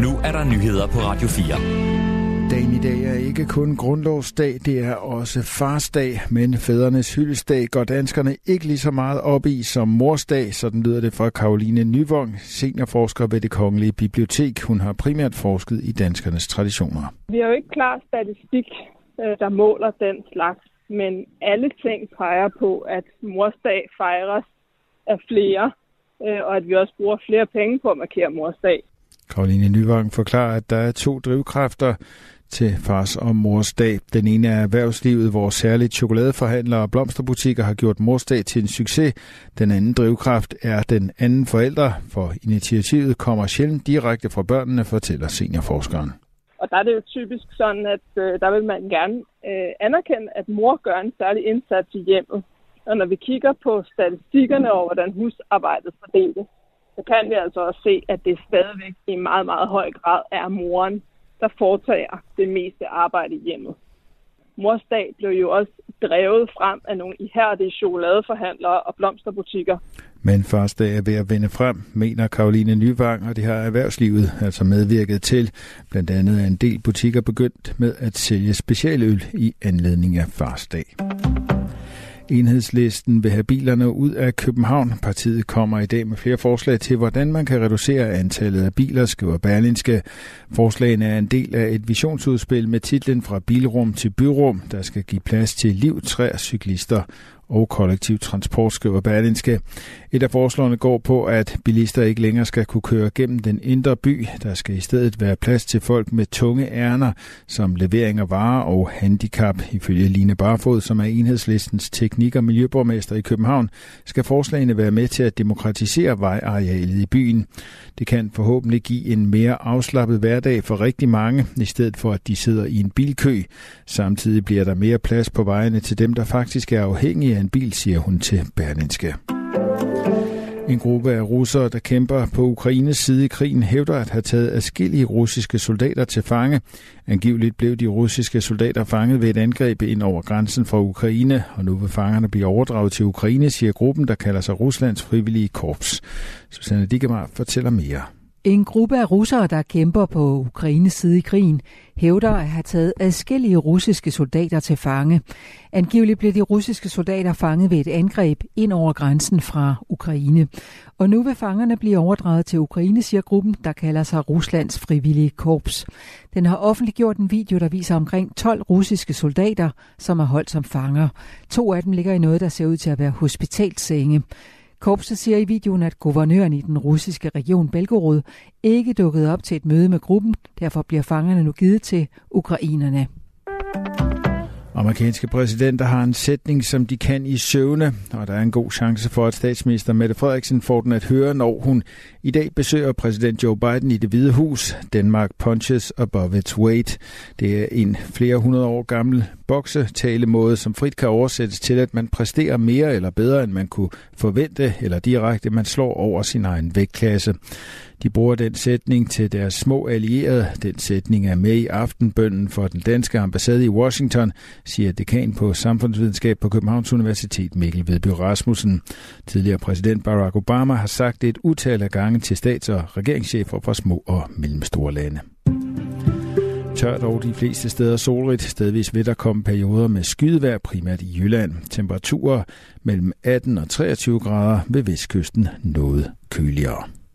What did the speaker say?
Nu er der nyheder på Radio 4. Dagen i dag er ikke kun grundlovsdag, det er også farsdag, men fædrenes hyldesdag går danskerne ikke lige så meget op i som morsdag, sådan lyder det fra Caroline Nyvang, seniorforsker ved Det Kongelige Bibliotek. Hun har primært forsket i danskernes traditioner. Vi har jo ikke klar statistik, der måler den slags, men alle ting peger på, at morsdag fejres af flere, og at vi også bruger flere penge på at markere morsdag. Caroline Nyvang forklarer, at der er 2 drivkræfter til fars og mors dag. Den ene er erhvervslivet, hvor særligt chokoladeforhandlere og blomsterbutikker har gjort mors dag til en succes. Den anden drivkraft er den anden forælder, for initiativet kommer sjældent direkte fra børnene, fortæller seniorforskeren. Og der er det jo typisk sådan, at der vil man gerne anerkende, at mor gør en særlig indsats i hjemmet. Og når vi kigger på statistikkerne over, hvordan husarbejdet fordeles, så kan vi altså også se, at det stadigvæk i meget, meget høj grad er moren, der foretager det meste arbejde i hjemmet. Mors dag blev jo også drevet frem af nogle ihærdige chokoladeforhandlere og blomsterbutikker. Men fars dag er ved at vende frem, mener Caroline Nyvang, og det har erhvervslivet altså medvirket til. Blandt andet er en del butikker begyndt med at sælge specialøl i anledning af fars dag. Enhedslisten vil have bilerne ud af København. Partiet kommer i dag med flere forslag til, hvordan man kan reducere antallet af biler, skriver Berlingske. Forslagene er en del af et visionsudspil med titlen Fra bilrum til byrum, der skal give plads til liv, træer, cyklister og kollektiv transport, skriver Berlingske. Et af forslagene går på, at bilister ikke længere skal kunne køre gennem den indre by. Der skal i stedet være plads til folk med tunge ærender, som levering af varer og handicap. Ifølge Line Barfod, som er Enhedslistens teknik- og miljøborgmester i København, skal forslagene være med til at demokratisere vejarealet i byen. Det kan forhåbentlig give en mere afslappet hverdag for rigtig mange, i stedet for at de sidder i en bilkø. Samtidig bliver der mere plads på vejene til dem, der faktisk er afhængige af en bil, siger hun til Berlingske. En gruppe af russere, der kæmper på Ukraines side i krigen, hævder at have taget adskillige russiske soldater til fange. Angiveligt blev de russiske soldater fanget ved et angreb ind over grænsen fra Ukraine, og nu vil fangerne blive overdraget til Ukraine, siger gruppen, der kalder sig Ruslands frivillige korps. Susanne Dikemar fortæller mere. En gruppe af russere, der kæmper på Ukraines side i krigen, hævder at have taget adskillige russiske soldater til fange. Angiveligt blev de russiske soldater fanget ved et angreb ind over grænsen fra Ukraine. Og nu vil fangerne blive overdraget til Ukraine, siger gruppen, der kalder sig Ruslands frivillige korps. Den har offentliggjort en video, der viser omkring 12 russiske soldater, som er holdt som fanger. 2 af dem ligger i noget, der ser ud til at være hospitalssenge. Korpset siger i videoen, at guvernøren i den russiske region Belgorod ikke dukkede op til et møde med gruppen. Derfor bliver fangerne nu givet til ukrainerne. Amerikanske præsidenter har en sætning, som de kan i søvne, og der er en god chance for, at statsminister Mette Frederiksen får den at høre, når hun i dag besøger præsident Joe Biden i Det Hvide Hus. Denmark punches above its weight. Det er en flere hundrede år gammel boksetalemåde, som frit kan oversættes til, at man præsterer mere eller bedre, end man kunne forvente, eller direkte, man slår over sin egen vægtklasse. De bruger den sætning til deres små allierede. Den sætning er med i aftenbønnen for den danske ambassade i Washington, siger dekan på samfundsvidenskab på Københavns Universitet Mikkel Vedby Rasmussen. Tidligere præsident Barack Obama har sagt det et utal af gange til stats- og regeringschefer fra små og mellemstore lande. Tørt over de fleste steder solrigt. Stedvis vil der komme perioder med skydevejr, primært i Jylland. Temperaturer mellem 18 og 23 grader, ved vestkysten noget køligere.